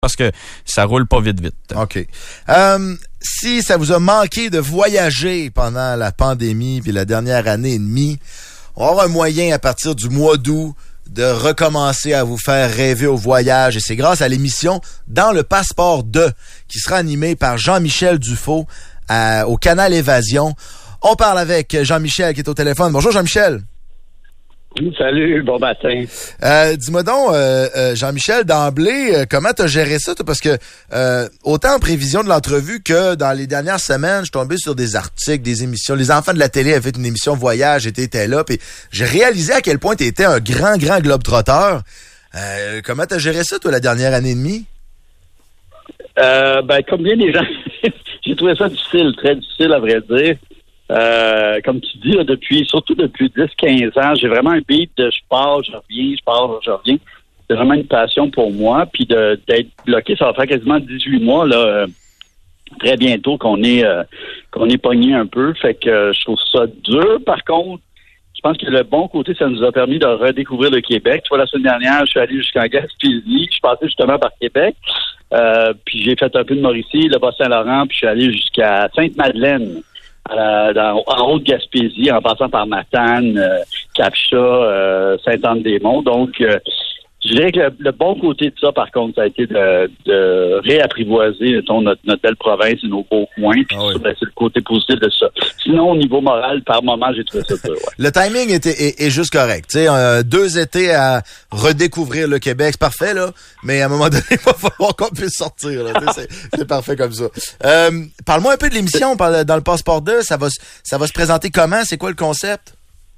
parce que ça roule pas vite. OK. Si ça vous a manqué de voyager pendant la pandémie puis la dernière année et demie, on va avoir un moyen à partir du mois d'août de recommencer à vous faire rêver au voyage. Et c'est grâce à l'émission Dans le Passeport 2 qui sera animée par Jean-Michel Dufault au Canal Évasion. On parle avec Jean-Michel qui est au téléphone. Bonjour Jean-Michel. Oui, salut, bon matin. Dis-moi donc, Jean-Michel, d'emblée, comment t'as géré ça, toi? Parce que autant en prévision de l'entrevue que dans les dernières semaines, je suis tombé sur des articles, des émissions. Les enfants de la télé avaient fait une émission voyage et t'étais là. Puis j'ai réalisé à quel point t'étais un grand globe-trotteur. Comment t'as géré ça, toi, la dernière année et demie? Comme bien des gens, j'ai trouvé ça difficile, très difficile à vrai dire. Comme tu dis, là, surtout depuis 10-15 ans, j'ai vraiment un beat de je pars, je reviens. C'est vraiment une passion pour moi. Puis d'être bloqué, ça va faire quasiment 18 mois là, très bientôt qu'on est pogné un peu. Fait que je trouve ça dur. Par contre, je pense que le bon côté, ça nous a permis de redécouvrir le Québec. Tu vois, la semaine dernière, je suis allé jusqu'en Gaspésie. Je suis passé justement par Québec. Puis j'ai fait un peu de Mauricie, le Bas-Saint-Laurent, puis je suis allé jusqu'à Sainte-Madeleine. En Haute-Gaspésie, en passant par Matane, Capcha, Sainte-Anne-des-Monts. Donc, je dirais que le bon côté de ça, par contre, ça a été de réapprivoiser notre belle province et nos beaux coins. Puis c'est le côté positif de ça. Sinon, au niveau moral, par moment, j'ai trouvé ça dur. Ouais. Le timing est juste correct. Tu sais, 2 étés à redécouvrir le Québec, c'est parfait, là. Mais à un moment donné, il va falloir qu'on puisse sortir. Là. C'est parfait comme ça. Parle-moi un peu de l'émission dans le Passeport 2. Ça va se présenter comment? C'est quoi le concept?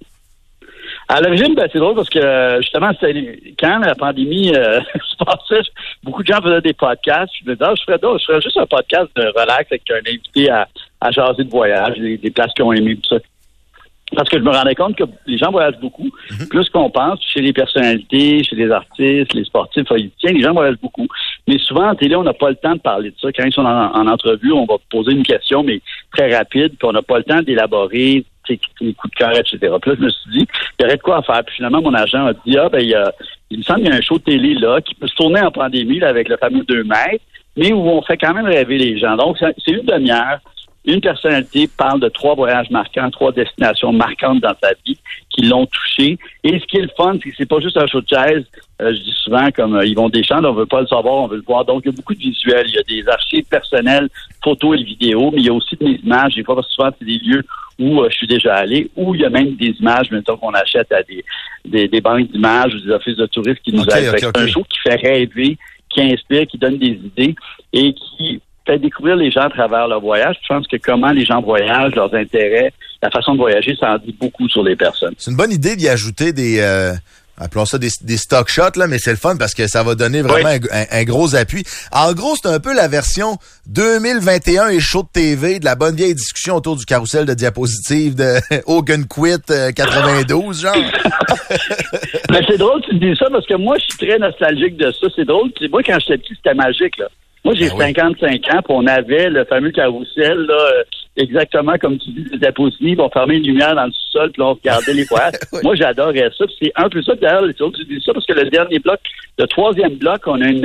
À l'origine, c'est drôle parce que justement, quand la pandémie se passait, beaucoup de gens faisaient des podcasts. Je me disais, je ferais juste un podcast de relax avec un invité à jaser de voyage, des places qu'ils ont aimées, tout ça. Parce que je me rendais compte que les gens voyagent beaucoup. Plus qu'on pense, chez les personnalités, chez les artistes, les sportifs, politiciens, les gens voyagent beaucoup. Mais souvent, en télé, on n'a pas le temps de parler de ça. Quand ils sont en entrevue, on va poser une question, mais très rapide, puis on n'a pas le temps d'élaborer les coups de cœur, etc. Puis là, je me suis dit, il y aurait de quoi à faire. Puis finalement, mon agent a dit, il me semble qu'il y a un show de télé là qui peut se tourner en pandémie là, avec le fameux 2 mètres, mais où on fait quand même rêver les gens. Donc, c'est une demi-heure. Une personnalité parle de 3 voyages marquants, 3 destinations marquantes dans sa vie qui l'ont touché. Et ce qui est le fun, c'est que c'est pas juste un show de jazz. Je dis souvent comme Yvon Deschamps, on veut pas le savoir, on veut le voir. Donc, il y a beaucoup de visuels. Il y a des archives personnelles, photos et vidéos, mais il y a aussi des images. Des fois, souvent, c'est des lieux où je suis déjà allé, où il y a même des images, mettons qu'on achète à des banques d'images ou des offices de tourisme qui nous aident. C'est un show qui fait rêver, qui inspire, qui donne des idées et qui fait découvrir les gens à travers leur voyage. Je pense que comment les gens voyagent, leurs intérêts, la façon de voyager, ça en dit beaucoup sur les personnes. C'est une bonne idée d'y ajouter appelons ça des stock shots, là, mais c'est le fun parce que ça va donner vraiment un gros appui. En gros, c'est un peu la version 2021 et show de TV de la bonne vieille discussion autour du carrousel de diapositives de Hogan Quit 92, genre. Mais c'est drôle que tu dis ça parce que moi, je suis très nostalgique de ça. C'est drôle. Moi, quand j'étais petit, c'était magique, là. Moi, j'ai 55 ans, puis on avait le fameux carrousel, là, exactement comme tu dis, des diapositives, on fermait une lumière dans le sous-sol, puis on regardait les voyages. Moi, j'adorais ça, puis c'est un peu ça, d'ailleurs, tu dis ça, parce que le dernier bloc, le 3e bloc, on a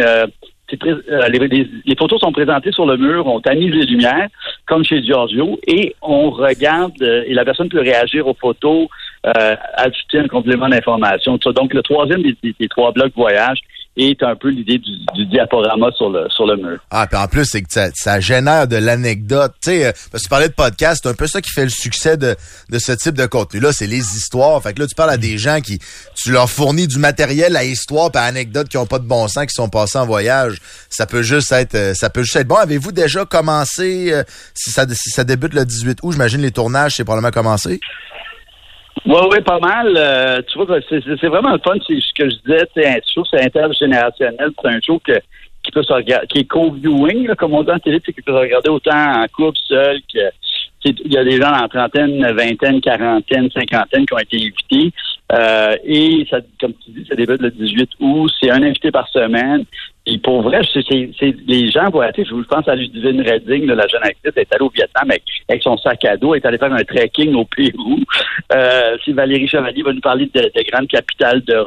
les photos sont présentées sur le mur, on tamise les lumières, comme chez Giorgio, et on regarde, et la personne peut réagir aux photos, ajouter un complément d'information, tout ça. Donc, le 3e des 3 blocs voyage est un peu l'idée du diaporama sur le mur. Ah, puis en plus, c'est que ça génère de l'anecdote. Tu sais, parce que tu parlais de podcast, c'est un peu ça qui fait le succès de ce type de contenu-là, c'est les histoires. Fait que là, tu parles à des gens tu leur fournis du matériel à histoire et à anecdotes qui ont pas de bon sens, qui sont passés en voyage. Ça peut juste être bon. Avez-vous déjà commencé, si ça débute le 18 août, j'imagine les tournages, c'est probablement commencé? Oui, pas mal. Tu vois, c'est vraiment le fun. C'est ce que je disais, c'est un show, c'est intergénérationnel. C'est un show qui peut se regarder, qui est co-viewing, là, comme on dit en télé, qui peut se regarder autant en couple, seul, il y a des gens en trentaine, vingtaine, quarantaine, cinquantaine qui ont été invités. Et ça, comme tu dis, ça débute le 18 août. C'est un invité par semaine. Et pour vrai, c'est les gens voyager. Je pense à Ludivine Redding, la jeune actrice, elle est allée au Vietnam avec son sac à dos, elle est allée faire un trekking au Pérou. Si Valérie Chevalier va nous parler de grandes capitales d'Europe,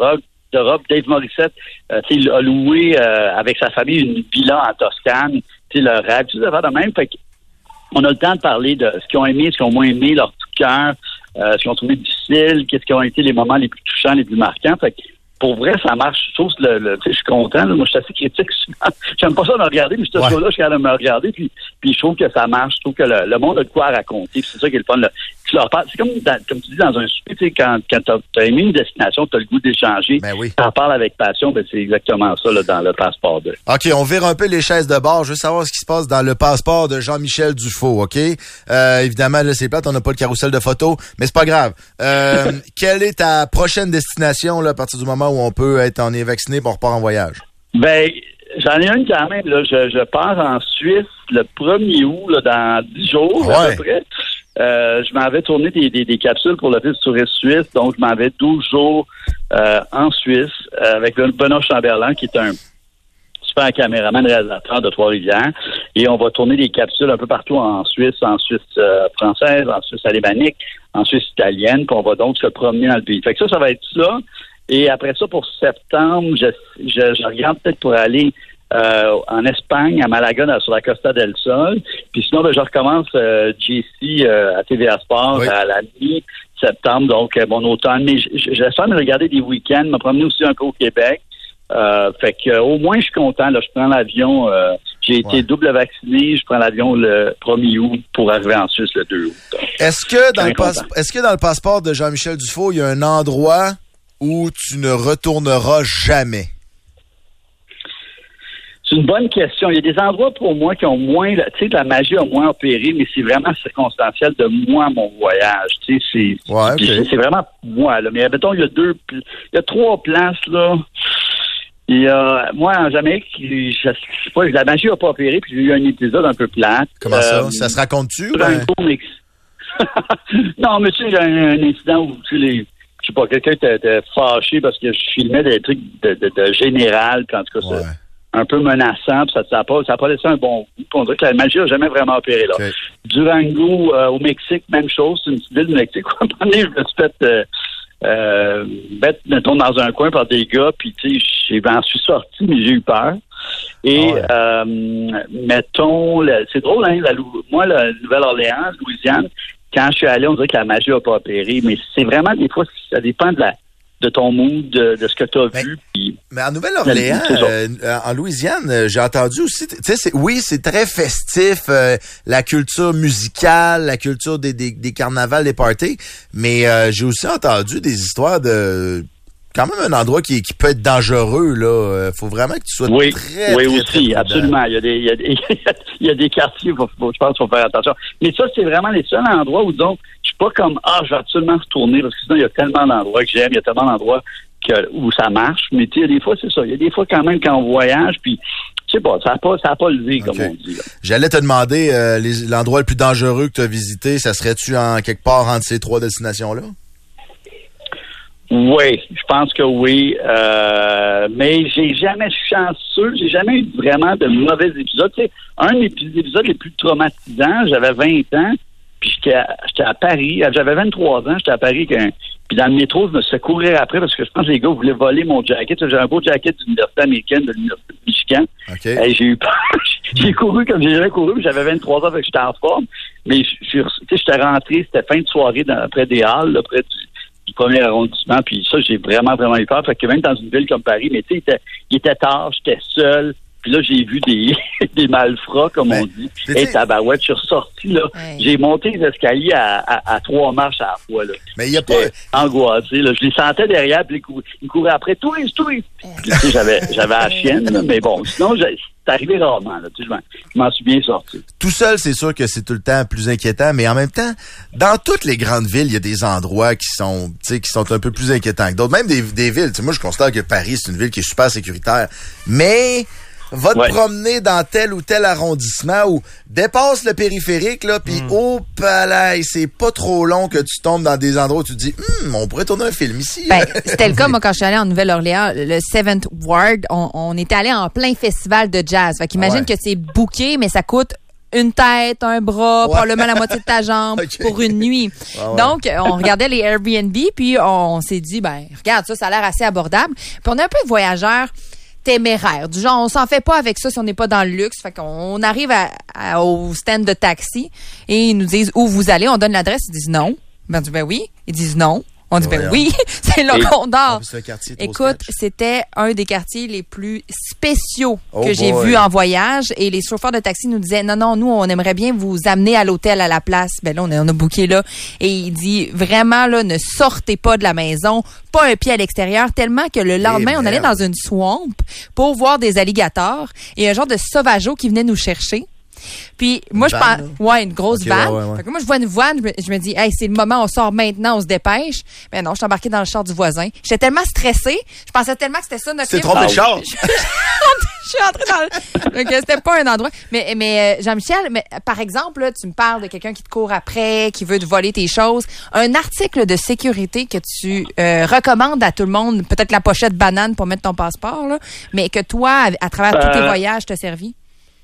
d'Europe. Dave Morissette, il a loué avec sa famille une villa en Toscane. Le rêve, tout ça de même. Fait qu'on a le temps de parler de ce qu'ils ont aimé, ce qu'ils ont moins aimé, leur coup de cœur, ce qu'ils ont trouvé difficile, qu'est-ce qui ont été les moments les plus touchants, les plus marquants. Fait que, pour vrai, ça marche. Je trouve que je suis content. Là. Moi, je suis assez critique. J'aime pas ça de me regarder, mais ce show-là, je suis capable de me regarder. Puis je trouve que ça marche. Je trouve que le monde a de quoi raconter. Puis c'est ça qui est le fun. Tu leur parles. C'est comme tu dis dans un souper, tu sais, quand t'as aimé une destination, t'as le goût d'échanger. Ben oui. T'en parles avec passion. Ben c'est exactement ça là, dans le passeport 2. OK, on vire un peu les chaises de bord. Je veux savoir ce qui se passe dans le passeport de Jean-Michel Dufault, OK? Évidemment, là, c'est plate, on n'a pas le carrousel de photos, mais c'est pas grave. Quelle est ta prochaine destination là, à partir du moment où on est vacciné et on repart en voyage? Ben, j'en ai une quand même. Là. Je pars en Suisse le 1er août, là, dans 10 jours à peu près. Je m'avais tourné des capsules pour l'Office du tourisme suisse, donc je m'avais 12 jours en Suisse avec Benoît Chamberlain, qui est un super caméraman réalisateur de Trois-Rivières. Et on va tourner des capsules un peu partout en Suisse française, en Suisse alémanique, en Suisse italienne, puis on va donc se promener dans le pays. Fait que ça va être ça. Et après ça, pour septembre, je regarde peut-être pour aller en Espagne, à Malaga, sur la Costa del Sol. Puis sinon, je recommence JC à TVA Sport à la mi-septembre, donc mon automne. Mais j'essaie de regarder des week-ends, me promener aussi un peu au Québec. Fait que au moins, je suis content. Là, je prends l'avion. J'ai été double vacciné. Je prends l'avion le 1er août pour arriver en Suisse le 2 août. Est-ce que dans le passeport de Jean-Michel Dufault, il y a un endroit où tu ne retourneras jamais? C'est une bonne question. Il y a des endroits pour moi qui ont moins, tu sais, la magie a moins opéré, mais c'est vraiment circonstanciel de moi, mon voyage. Tu sais, c'est vraiment moi, là. Mais mettons, il y a 3 places, là. Il y a, moi, en Jamaïque, je sais pas, la magie n'a pas opéré, puis j'ai eu un épisode un peu plate. Comment ça? Ça se raconte-tu? Non, mais tu sais, il y a un incident où, tu sais, je sais pas, quelqu'un était fâché parce que je filmais des trucs de général, puis en tout cas, c'est un peu menaçant, puis ça a pas laissé un bon goût. On dirait que la magie n'a jamais vraiment opéré là. Okay. Durango, au Mexique, même chose, c'est une petite ville du Mexique. À un moment donné, je me suis fait mettre, mettons, dans un coin par des gars, puis tu sais, j'en suis sorti, mais j'ai eu peur. Et mettons, c'est drôle, hein, moi, la Nouvelle-Orléans, Louisiane, quand je suis allé, on dirait que la magie n'a pas opéré, mais c'est vraiment des fois, ça dépend de ton mood, de ce que tu as vu. Mais en Nouvelle-Orléans, en Louisiane, j'ai entendu aussi, tu sais, c'est très festif, la culture musicale, la culture des carnavals, des parties, mais j'ai aussi entendu des histoires de quand même un endroit qui peut être dangereux, là. Faut vraiment que tu sois très aussi, très absolument. Il y a des quartiers, je pense qu'il faut faire attention. Mais ça, c'est vraiment les seuls endroits où, donc, je suis pas comme, je vais absolument retourner, parce que sinon, il y a tellement d'endroits que j'aime, il y a tellement d'endroits où ça marche. Mais tu sais, des fois, c'est ça. Il y a des fois, quand même, quand on voyage, puis je sais pas, ça a pas levé, comme on dit, là. J'allais te demander, l'endroit le plus dangereux que tu as visité, ça serait-tu en quelque part entre ces 3 destinations-là? Oui, je pense que oui. Mais j'ai jamais chanceux, j'ai jamais eu vraiment de mauvais épisodes. Tu sais, un des épisodes les plus traumatisants, j'avais 20 ans, puis j'étais à Paris, j'avais 23 ans, j'étais à Paris, puis dans le métro, je me suis fait courir après parce que je pense que les gars voulaient voler mon jacket. J'ai un beau jacket de l'université américaine, de l'université de Michigan. Okay. Et j'ai eu peur. J'ai couru comme j'ai jamais couru, puis j'avais 23 ans, fait que j'étais en forme. Mais j'étais rentré, c'était fin de soirée près des Halles, là, près du premier arrondissement, puis ça, j'ai vraiment, vraiment eu peur. Fait que même dans une ville comme Paris, mais tu sais, il était tard, j'étais seul, puis là, j'ai vu des malfrats, comme on dit. Et tabarouette, je suis ressorti, là. Ouais. J'ai monté les escaliers à 3 marches à la fois, là. Mais il y a pas... angoissé, là. Je les sentais derrière, puis ils couraient après. Touriste! Puis, tu sais, j'avais la chienne, là, mais bon, sinon, c'est arrivé rarement, là. Tu sais, je m'en suis bien sorti. Tout seul, c'est sûr que c'est tout le temps plus inquiétant, mais en même temps, dans toutes les grandes villes, il y a des endroits qui sont un peu plus inquiétants que d'autres. Même des villes. Tu sais, moi, je constate que Paris, c'est une ville qui est super sécuritaire. Mais... va te promener dans tel ou tel arrondissement ou dépasse le périphérique, là, puis au palais, c'est pas trop long que tu tombes dans des endroits où tu te dis, on pourrait tourner un film ici. Ben, c'était le cas, moi, quand je suis allée en Nouvelle-Orléans, le 7th Ward, on était allé en plein festival de jazz. Fait qu'imagine que c'est booké, mais ça coûte une tête, un bras, probablement la moitié de ta jambe pour une nuit. Donc, on regardait les Airbnb, puis on s'est dit, regarde, ça a l'air assez abordable. Puis on est un peu voyageurs téméraires. Du genre, on s'en fait pas avec ça si on n'est pas dans le luxe. Fait qu'on arrive au stand de taxi et ils nous disent où vous allez. On donne l'adresse, ils disent non. On dit, oui. Ils disent non. On dit, oui, c'est là qu'on dort. Écoute, c'était un des quartiers les plus spéciaux que j'ai vus en voyage. Et les chauffeurs de taxi nous disaient, non, nous, on aimerait bien vous amener à l'hôtel à la place. Ben là, on a booké là. Et il dit, vraiment, là, ne sortez pas de la maison, pas un pied à l'extérieur, tellement que le lendemain, on allait dans une swamp pour voir des alligators et un genre de sauvageau qui venait nous chercher. Puis moi je pense une grosse vanne. Fait que moi je vois une vanne, je me dis hey, c'est le moment, on sort maintenant, on se dépêche. Mais non, je suis embarquée dans le char du voisin. J'étais tellement stressée, je pensais tellement que c'était ça notre trip. C'est trompé de char. Je suis entrée dans le... Donc c'était pas un endroit. Mais Jean-Michel, par exemple, là, tu me parles de quelqu'un qui te court après, qui veut te voler tes choses. Un article de sécurité que tu recommandes à tout le monde, peut-être la pochette banane pour mettre ton passeport, là, mais que toi, à travers tous tes voyages, t'as servi?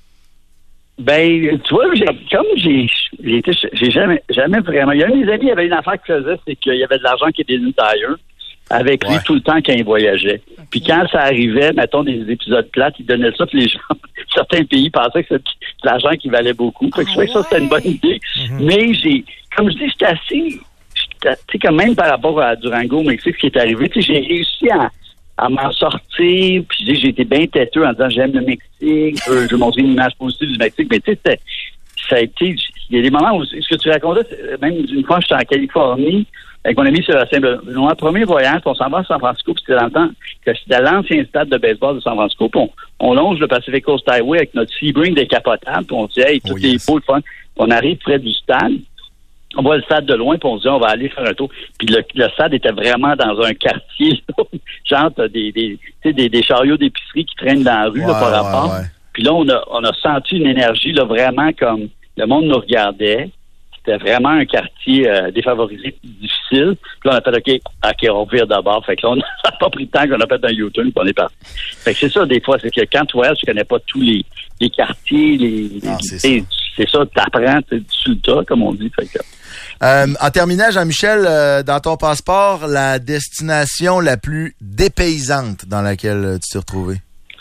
Tu vois, j'ai jamais vraiment. Il y a un de mes amis, il y avait une affaire qu'il faisait, c'est qu'il y avait de l'argent qui était une tailleur avec lui tout le temps quand il voyageait. Okay. Puis quand ça arrivait, mettons des épisodes plates, il donnait ça, puis les gens, certains pays pensaient que c'était de l'argent qui valait beaucoup. Fait que je trouvais que ça, c'était une bonne idée. Mais comme je dis, j'étais assez, tu sais, quand même par rapport à Durango, au Mexique, ce qui est arrivé, tu sais, j'ai réussi à m'en sortir, puis j'ai été bien têteux en disant j'aime le Mexique, je veux montrer une image positive du Mexique, mais tu sais, ça a été, il y a des moments où, ce que tu racontais, même une fois, j'étais en Californie, avec mon ami Sébastien Benoît, premier voyage, on s'en va à San Francisco, puis c'était dans le temps que c'était l'ancien stade de baseball de San Francisco, puis on longe le Pacific Coast Highway avec notre Sebring décapotable, puis on dit hey, tout est beau, le fun. On arrive près du stade, on voit le stade de loin, puis on se dit, on va aller faire un tour. Puis le stade était vraiment dans un quartier, genre des chariots d'épicerie qui traînent dans la rue par rapport. Puis là, on a senti une énergie là vraiment comme le monde nous regardait. C'était vraiment un quartier défavorisé, difficile. Puis là, on a fait OK, on vire d'abord. Fait que là, ça n'a pas pris de temps qu'on a fait un U-turn, puis on est parti. Fait que c'est ça, des fois, c'est que quand tu voyages, tu connais pas tous les quartiers, c'est ça, t'apprends sur le tas, comme on dit. Fait que, en terminant, Jean-Michel, dans ton passeport, la destination la plus dépaysante dans laquelle tu t'es retrouvé?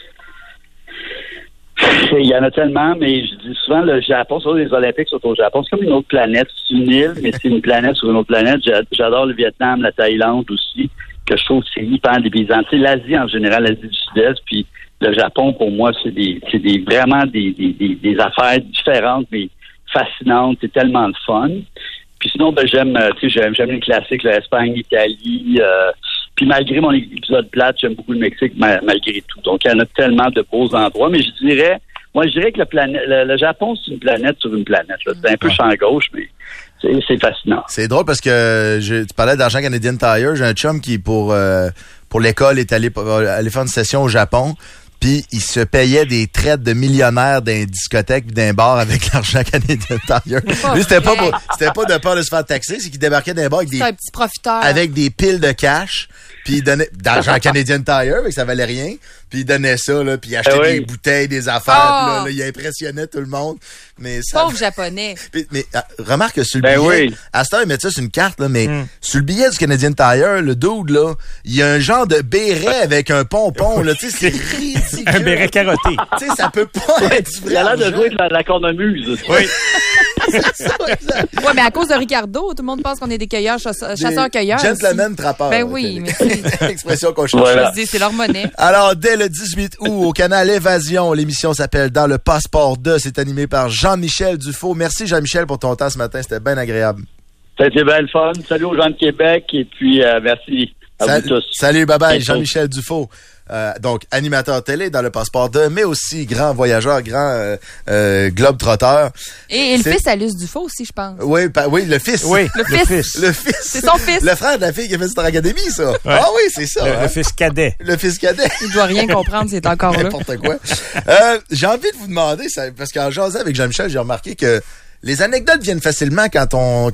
Il y en a tellement, mais je dis souvent le Japon, sur les Olympiques sont au Japon. C'est comme une autre planète. C'est une île, mais c'est une planète sur une autre planète. J'adore le Vietnam, la Thaïlande aussi, que je trouve que c'est hyper dépaysant. Tu sais, l'Asie en général, l'Asie du Sud-Est, puis le Japon, pour moi, c'est vraiment des affaires différentes, mais fascinantes. C'est tellement de fun. Puis sinon, j'aime les classiques, l'Espagne, l'Italie. Puis malgré mon épisode plate, j'aime beaucoup le Mexique, malgré tout. Donc, il y en a tellement de beaux endroits. Mais je dirais que le Japon, c'est une planète sur une planète. Là. C'est un peu champ gauche, mais c'est fascinant. C'est drôle parce que tu parlais d'Argent Canadian Tire. J'ai un chum qui, pour l'école, est allé faire une session au Japon. Puis il se payait des traites de millionnaires dans les discothèques puis dans les bars avec l'argent Canadian Tire. Lui, c'était pas de peur de se faire taxer, c'est qu'il débarquait dans les bars avec un petit profiteur. Avec des piles de cash, puis il donnait d'argent Canadian Tire, mais que ça valait rien. Puis il donnait ça, là, puis il achetait des bouteilles, des affaires, puis là, il impressionnait tout le monde. Mais ça... Pauvre japonais. Mais remarque que sur le billet, à ce temps, ils mettent ça sur une carte, là, mais sur le billet du Canadian Tire, le dude, là, il y a un genre de béret avec un pompon, là, tu sais, c'est ridicule. Un béret carotté. Tu sais, ça peut pas être vrai. Il a l'air de jouer avec la cornemuse. Oui. C'est ça, exact. Ouais, mais à cause de Ricardo, tout le monde pense qu'on est des cueilleurs, chasseurs-cueilleurs. Gentlemen trappeurs. Ben oui, mais c'est l'expression qu'on cherche. Voilà. C'est leur monnaie. Alors, dès le 18 août, au canal Évasion, l'émission s'appelle Dans le Passeport 2. C'est animé par Jean-Michel Dufault. Merci, Jean-Michel, pour ton temps ce matin. C'était bien agréable. C'était bien le fun. Salut aux gens de Québec et puis merci à vous tous. Salut, bye-bye, Jean-Michel Dufault. Donc, animateur télé dans le Passeport 2, mais aussi grand voyageur, grand globe-trotteur. Et le fils à Luce Dufault aussi, je pense. Oui, le fils. Oui, le fils. Le fils. C'est son fils. Le frère de la fille qui a fait Star Academy, ça. Ouais. Ah oui, c'est ça. Le fils cadet. Le fils cadet. Il doit rien comprendre, c'est encore là. N'importe quoi. J'ai envie de vous demander, parce qu'en jasant avec Jean-Michel, j'ai remarqué que les anecdotes viennent facilement quand on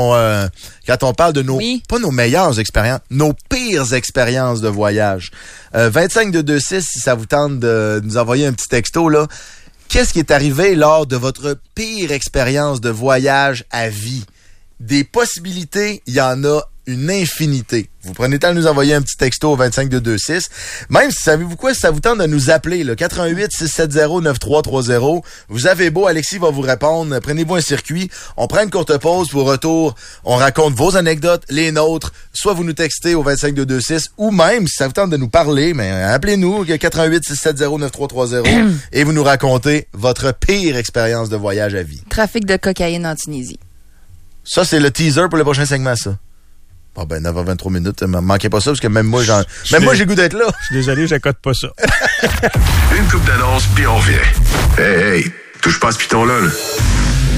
parle de pas nos meilleures expériences, nos pires expériences de voyage. 25-226, si ça vous tente de nous envoyer un petit texto, là. Qu'est-ce qui est arrivé lors de votre pire expérience de voyage à vie? Des possibilités, il y en a une infinité. Vous prenez le temps de nous envoyer un petit texto au 25226. Même si, savez-vous quoi, si ça vous tente de nous appeler, le 88-670-9330. Vous avez beau, Alexis va vous répondre. Prenez-vous un circuit. On prend une courte pause. Pour retour, on raconte vos anecdotes, les nôtres. Soit vous nous textez au 25226 ou même, si ça vous tente de nous parler, mais appelez-nous, 88-670-9330 et vous nous racontez votre pire expérience de voyage à vie. Trafic de cocaïne en Tunisie. Ça, c'est le teaser pour le prochain segment, ça. Ah ben, 9h23 minutes, manquez pas ça, parce que même moi, j'ai goût d'être là. Je suis désolé, j'accote pas ça. Une coupe d'annonce, puis on revient. Hey, touche pas à ce piton-là, là.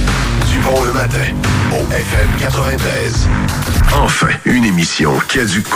Dumont le matin, au FM 93. Enfin, une émission qui a du